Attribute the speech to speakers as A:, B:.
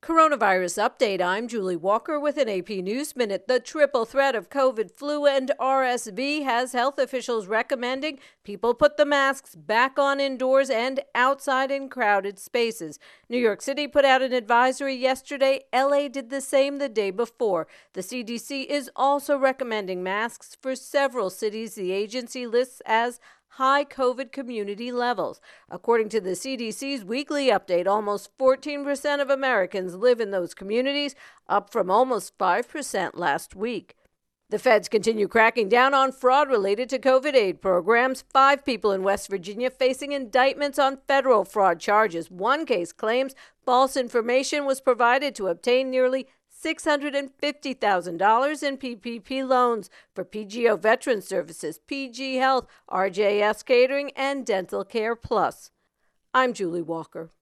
A: Coronavirus update. I'm Julie Walker with an AP News Minute. The triple threat of COVID, flu, and RSV has health officials recommending people put the masks back on indoors and outside in crowded spaces. New York City put out an advisory yesterday. LA did the same the day before. The CDC is also recommending masks for several cities the agency lists as high COVID community levels. According to the CDC's weekly update, almost 14% of Americans live in those communities, up from almost 5% last week. The feds continue cracking down on fraud related to COVID aid programs. 5 people in West Virginia facing indictments on federal fraud charges. One case claims false information was provided to obtain nearly $650,000 in PPP loans for PGO Veteran Services, PG Health, RJS Catering, and Dental Care Plus. I'm Julie Walker.